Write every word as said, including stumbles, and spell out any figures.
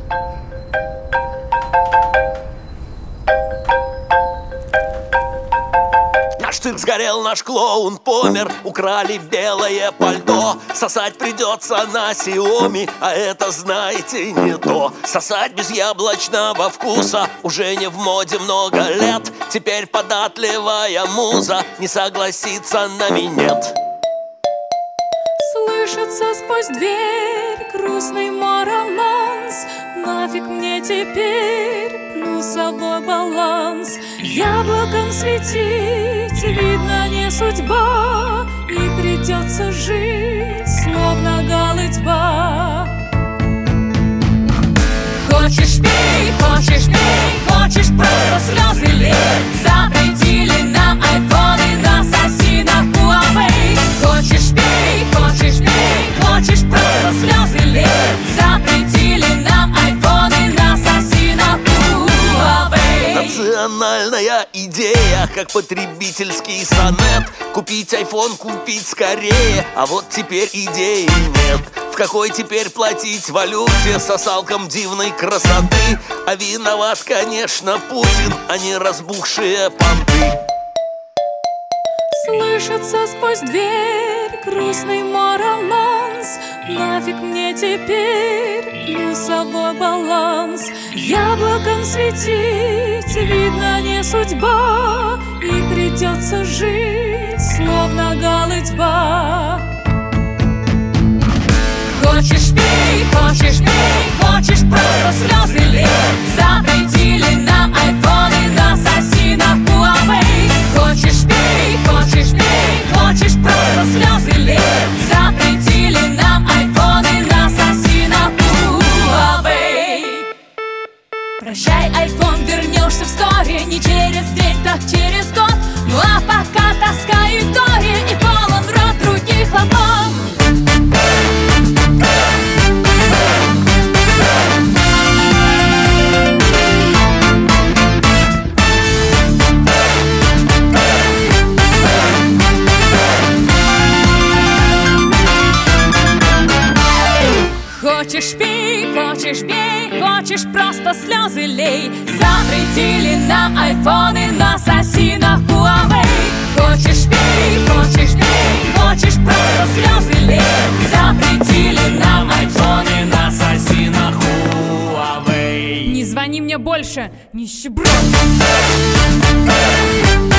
Наш цирк сгорел, наш клоун помер, украли белое пальто. Сосать придется на Xiaomi, а это, знаете, не то. Сосать без яблочного вкуса уже не в моде много лет. Теперь податливая муза не согласится на минет. Слышится сквозь дверь грустный мой романс. Нафиг мне теперь плюсовой баланс. Яблоком светить, видно, не судьба, и придется жить, словно голытьба. Хочешь пей, хочешь пей, хочешь просто слезы лей. Запретили нам айфоны, насоси на Huawei. Хочешь пей, хочешь пей, хочешь просто слезы лей. Запретили нам айфоны, насоси на Huawei. Национальная идея, как потребительский сонет. Купить айфон, купить скорее, а вот теперь идеи нет. В какой теперь платить валюте сосалкам дивной красоты? А виноват, конечно, Путин, а не разбухшие понты. Слышится сквозь дверь грустный мой романс. Нафиг мне теперь плюсовой баланс. Яблоком светить, видно, не судьба, и придется жить, словно голытьба. Хочешь пей, хочешь пей, хочешь просто слезы лей. Запретили нам айфоны, насоси на Huawei. Хочешь пей, хочешь пей, хочешь просто слезы лей. Запретили нам айфоны, насоси на Huawei. Прощай, айфон, вернешься вскоре, не через день, так через год. Ну а пока тоска и горе, и полон рот других хлопот. Хочешь пей, хочешь пей, хочешь просто слезы лей. Запретили нам айфоны, насоси на Huawei. Хочешь пей, хочешь пей, хочешь просто слезы лей. Запретили нам айфоны, насоси на Huawei. Не звони мне больше, нищеброд.